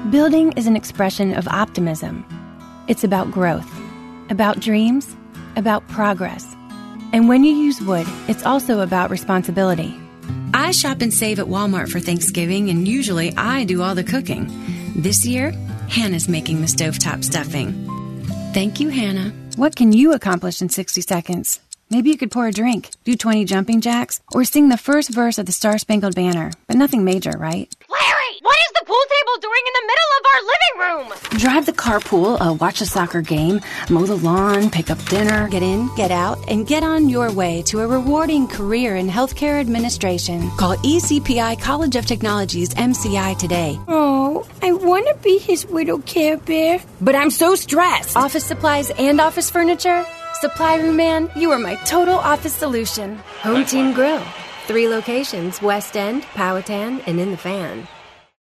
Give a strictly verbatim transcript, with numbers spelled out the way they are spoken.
Building is an expression of optimism. It's about growth, about dreams, about progress. And when you use wood, it's also about responsibility. I shop and save at Walmart for Thanksgiving, and usually I do all the cooking. This year, Hannah's making the stovetop stuffing. Thank you, Hannah. What can you accomplish in sixty seconds? Maybe you could pour a drink, do twenty jumping jacks, or sing the first verse of the Star-Spangled Banner. But nothing major, right? Larry, what is the pool table doing in the middle of our living room? Drive the carpool, uh, watch a soccer game, mow the lawn, pick up dinner. Get in, get out, and get on your way to a rewarding career in healthcare administration. Call E C P I College of Technology's M C I today. Oh, I want to be his little Care Bear, but I'm so stressed. Office supplies and office furniture? Supply Room Man, you are my total office solution. Home Team Grill. Three locations, West End, Powhatan, and in the Fan.